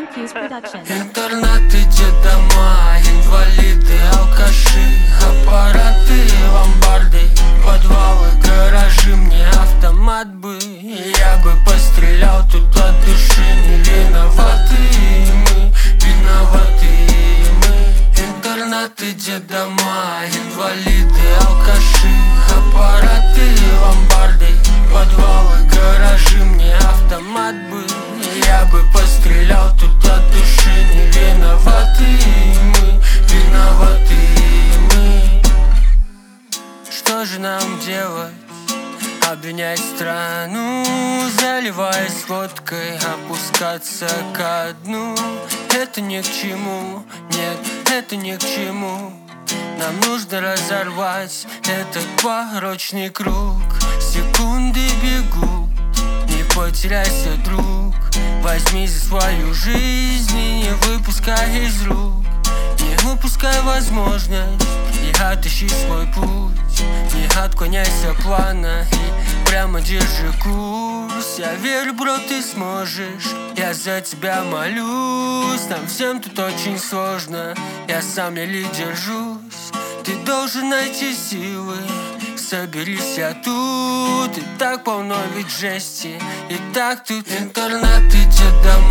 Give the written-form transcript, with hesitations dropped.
Fuse Production. Интернаты, детдома, инвалиды, алкаши, аппараты, ломбарды, подвалы, гаражи. Мне автомат бы, я бы пострелял тут от души. Не виноваты мы, виноваты мы. Интернаты, детдома, инвалиды, алкаши, аппараты, ломбарды, подвалы, гаражи. Мне автомат бы, я бы пострелял тут от души. Не виноваты мы, виноваты мы. Что же нам делать? Обвинять страну, заливаясь водкой, опускаться ко дну. Это ни к чему, нет, это ни к чему. Нам нужно разорвать этот порочный круг. Секунды бегут, не потеряйся, друг. Возьми за свою жизнь и не выпускай из рук. Не упускай возможность и отыщи свой путь. Не отклоняйся от плана и прямо держи курс. Я верю, бро, ты сможешь, я за тебя молюсь. Нам всем тут очень сложно, я сам еле держусь. Ты должен найти силы, соберись, я тут. И так полно ведь жести, и так тут интернаты, детдома.